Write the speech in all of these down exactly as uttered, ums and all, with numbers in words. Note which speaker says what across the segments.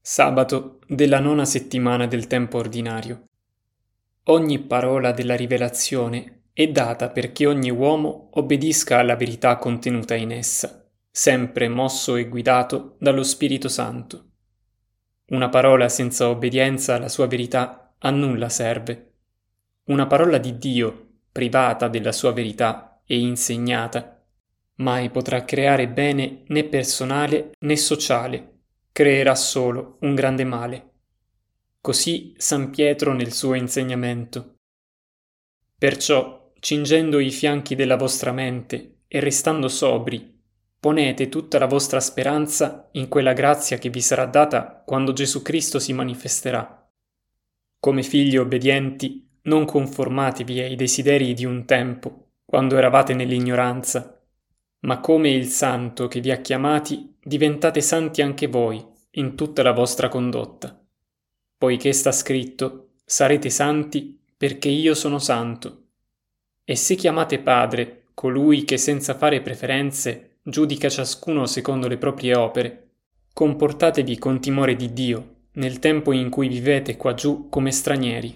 Speaker 1: Sabato della nona settimana del tempo ordinario. Ogni parola della rivelazione è data perché ogni uomo obbedisca alla verità contenuta in essa, sempre mosso e guidato dallo Spirito Santo. Una parola senza obbedienza alla sua verità a nulla serve. Una parola di Dio, privata della sua verità e insegnata, mai potrà creare bene né personale né sociale, creerà solo un grande male. Così San Pietro nel suo insegnamento. Perciò, cingendo i fianchi della vostra mente e restando sobri, ponete tutta la vostra speranza in quella grazia che vi sarà data quando Gesù Cristo si manifesterà. Come figli obbedienti, non conformatevi ai desideri di un tempo, quando eravate nell'ignoranza, ma come il Santo che vi ha chiamati, diventate santi anche voi in tutta la vostra condotta. Poiché sta scritto, sarete santi perché io sono santo. E se chiamate Padre colui che senza fare preferenze giudica ciascuno secondo le proprie opere, comportatevi con timore di Dio nel tempo in cui vivete qua giù come stranieri.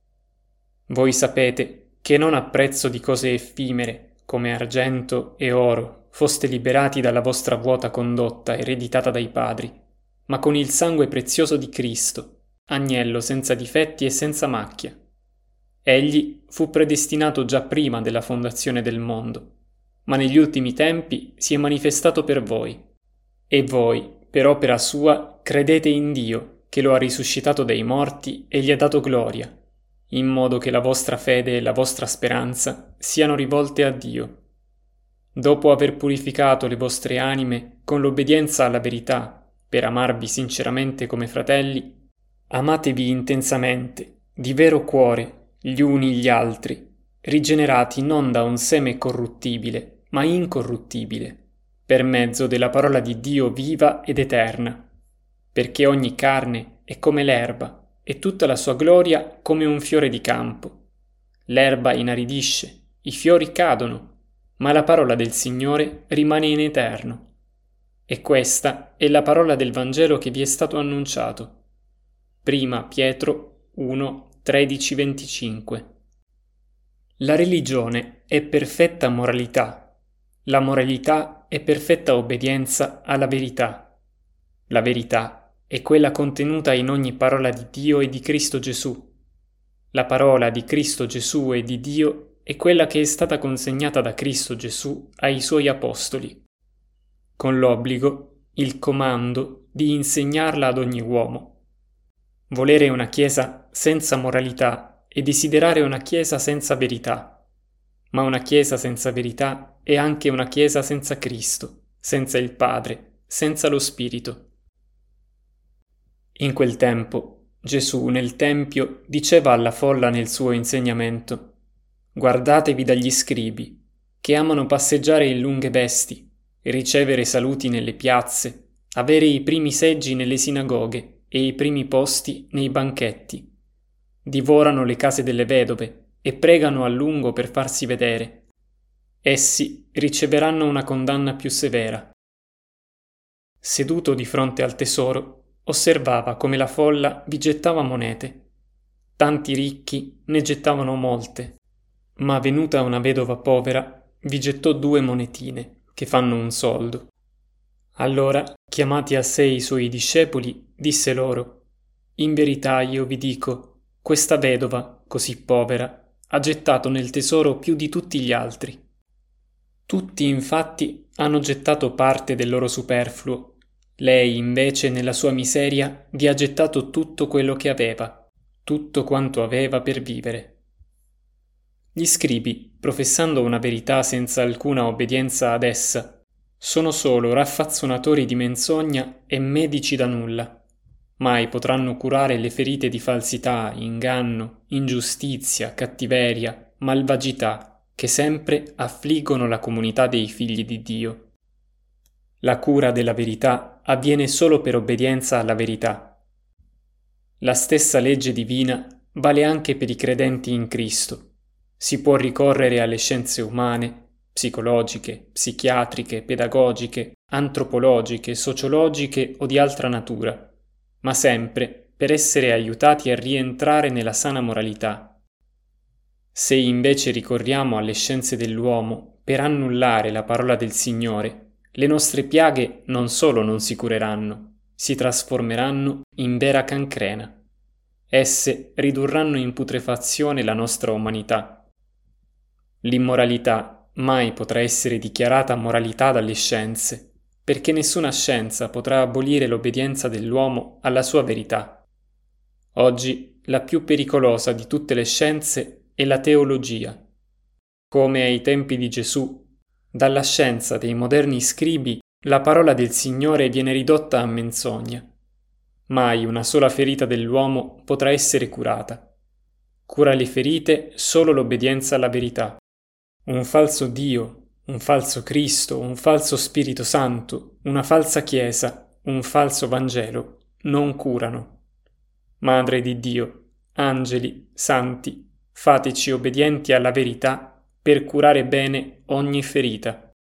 Speaker 1: Voi sapete che non a prezzo di cose effimere, come argento e oro, foste liberati dalla vostra vuota condotta ereditata dai padri, ma con il sangue prezioso di Cristo, agnello senza difetti e senza macchia. Egli fu predestinato già prima della fondazione del mondo, ma negli ultimi tempi si è manifestato per voi. E voi, per opera sua, credete in Dio, che lo ha risuscitato dai morti e gli ha dato gloria, in modo che la vostra fede e la vostra speranza siano rivolte a Dio. Dopo aver purificato le vostre anime con l'obbedienza alla verità, per amarvi sinceramente come fratelli, amatevi intensamente, di vero cuore, gli uni gli altri, rigenerati non da un seme corruttibile, ma incorruttibile, per mezzo della parola di Dio viva ed eterna, perché ogni carne è come l'erba, e tutta la sua gloria come un fiore di campo. L'erba inaridisce, i fiori cadono, ma la parola del Signore rimane in eterno. E questa è la parola del Vangelo che vi è stato annunciato. Prima Pietro uno, tredici venticinque. La religione è perfetta moralità. La moralità è perfetta obbedienza alla verità. La verità è quella contenuta in ogni parola di Dio e di Cristo Gesù. La parola di Cristo Gesù e di Dio è quella che è stata consegnata da Cristo Gesù ai suoi apostoli, con l'obbligo, il comando di insegnarla ad ogni uomo. Volere una Chiesa senza moralità e desiderare una Chiesa senza verità. Ma una Chiesa senza verità è anche una Chiesa senza Cristo, senza il Padre, senza lo Spirito. In quel tempo, Gesù nel Tempio diceva alla folla nel suo insegnamento: «Guardatevi dagli scribi, che amano passeggiare in lunghe vesti, ricevere saluti nelle piazze, avere i primi seggi nelle sinagoghe e i primi posti nei banchetti. Divorano le case delle vedove e pregano a lungo per farsi vedere. Essi riceveranno una condanna più severa». Seduto di fronte al tesoro, osservava come la folla vi gettava monete. Tanti ricchi ne gettavano molte, ma venuta una vedova povera vi gettò due monetine, che fanno un soldo. Allora, chiamati a sé i suoi discepoli, disse loro: «In verità io vi dico, questa vedova, così povera, ha gettato nel tesoro più di tutti gli altri. Tutti infatti hanno gettato parte del loro superfluo. Lei invece nella sua miseria vi ha gettato tutto quello che aveva, tutto quanto aveva per vivere». Gli scribi, professando una verità senza alcuna obbedienza ad essa, sono solo raffazzonatori di menzogna e medici da nulla. Mai potranno curare le ferite di falsità, inganno, ingiustizia, cattiveria, malvagità, che sempre affliggono la comunità dei figli di Dio. La cura della verità avviene solo per obbedienza alla verità. La stessa legge divina vale anche per i credenti in Cristo. Si può ricorrere alle scienze umane, psicologiche, psichiatriche, pedagogiche, antropologiche, sociologiche o di altra natura, ma sempre per essere aiutati a rientrare nella sana moralità. Se invece ricorriamo alle scienze dell'uomo per annullare la parola del Signore, le nostre piaghe non solo non si cureranno, si trasformeranno in vera cancrena. Esse ridurranno in putrefazione la nostra umanità. L'immoralità mai potrà essere dichiarata moralità dalle scienze, perché nessuna scienza potrà abolire l'obbedienza dell'uomo alla sua verità. Oggi la più pericolosa di tutte le scienze è la teologia. Come ai tempi di Gesù, dalla scienza dei moderni scribi la parola del Signore viene ridotta a menzogna. Mai una sola ferita dell'uomo potrà essere curata. Cura le ferite solo l'obbedienza alla verità. Un falso Dio, un falso Cristo, un falso Spirito Santo, una falsa Chiesa, un falso Vangelo non curano. Madre di Dio, angeli, santi, fateci obbedienti alla verità per curare bene ogni ferita.